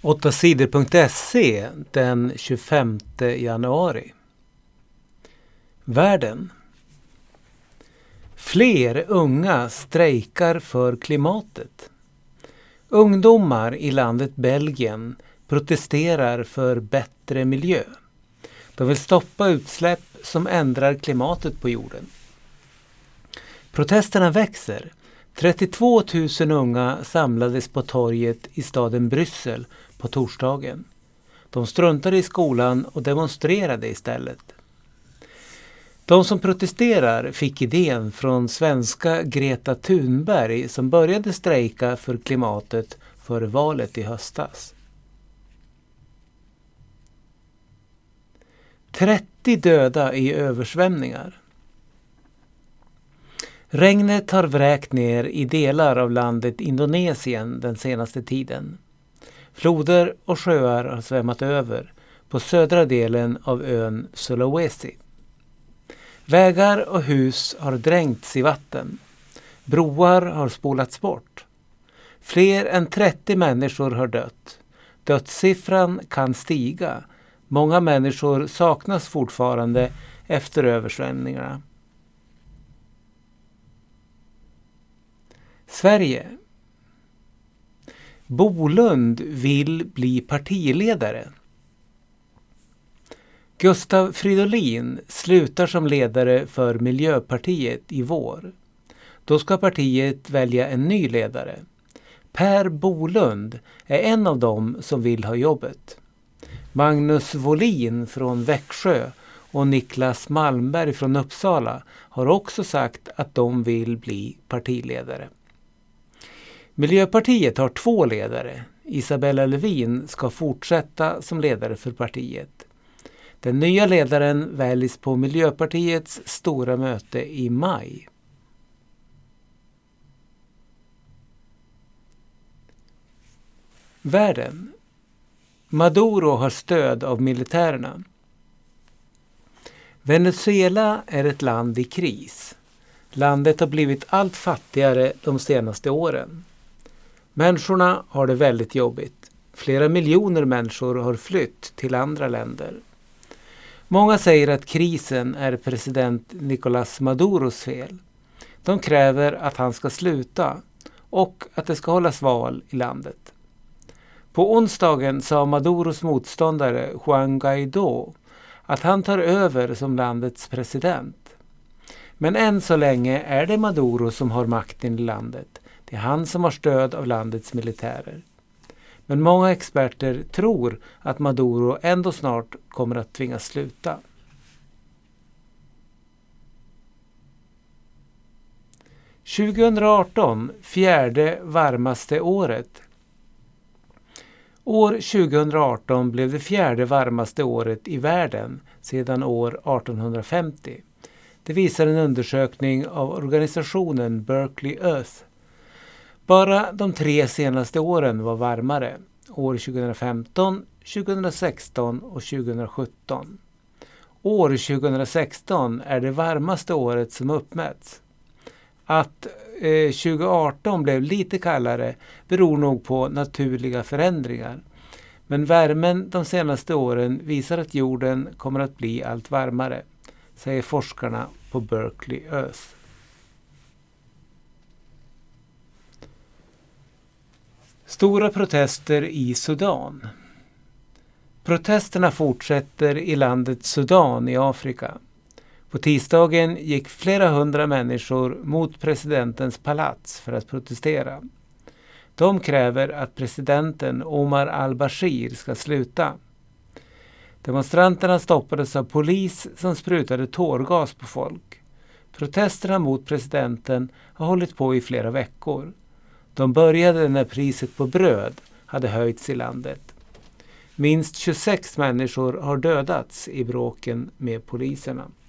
8sidor.se den 25 januari. Världen. Fler unga strejkar för klimatet. Ungdomar i landet Belgien protesterar för bättre miljö. De vill stoppa utsläpp som ändrar klimatet på jorden. Protesterna växer. 32 000 unga samlades på torget i staden Bryssel på torsdagen. De struntade i skolan och demonstrerade istället. De som protesterar fick idén från svenska Greta Thunberg som började strejka för klimatet före valet i höstas. 30 döda i översvämningar. Regnet har vräkt ner i delar av landet Indonesien den senaste tiden. Floder och sjöar har svämmat över på södra delen av ön Sulawesi. Vägar och hus har dränkts i vatten. Broar har spolats bort. Fler än 30 människor har dött. Dödssiffran kan stiga. Många människor saknas fortfarande efter översvämningarna. Sverige. Bolund vill bli partiledare. Gustav Fridolin slutar som ledare för Miljöpartiet i vår. Då ska partiet välja en ny ledare. Per Bolund är en av dem som vill ha jobbet. Magnus Wåhlin från Växjö och Niklas Malmberg från Uppsala har också sagt att de vill bli partiledare. Miljöpartiet har 2 ledare. Isabella Lövin ska fortsätta som ledare för partiet. Den nya ledaren väljs på Miljöpartiets stora möte i maj. Världen. Maduro har stöd av militärerna. Venezuela är ett land i kris. Landet har blivit allt fattigare de senaste åren. Människorna har det väldigt jobbigt. Flera miljoner människor har flytt till andra länder. Många säger att krisen är president Nicolás Maduros fel. De kräver att han ska sluta och att det ska hållas val i landet. På onsdagen sa Maduros motståndare Juan Guaidó att han tar över som landets president. Men än så länge är det Maduro som har makten i landet. Det är han som har stöd av landets militärer. Men många experter tror att Maduro ändå snart kommer att tvingas sluta. –2018, fjärde varmaste året. År 2018 blev det fjärde varmaste året i världen sedan år 1850. Det visar en undersökning av organisationen Berkeley Earth. Bara de 3 senaste åren var varmare. År 2015, 2016 och 2017. År 2016 är det varmaste året som uppmätts. Att 2018 blev lite kallare beror nog på naturliga förändringar. Men värmen de senaste åren visar att jorden kommer att bli allt varmare, säger forskarna på Berkeley Earth. Stora protester i Sudan. Protesterna fortsätter i landet Sudan i Afrika. På tisdagen gick flera hundra människor mot presidentens palats för att protestera. De kräver att presidenten Omar al-Bashir ska sluta. Demonstranterna stoppades av polis som sprutade tårgas på folk. Protesterna mot presidenten har hållit på i flera veckor. De började när priset på bröd hade höjts i landet. Minst 26 människor har dödats i bråken med poliserna.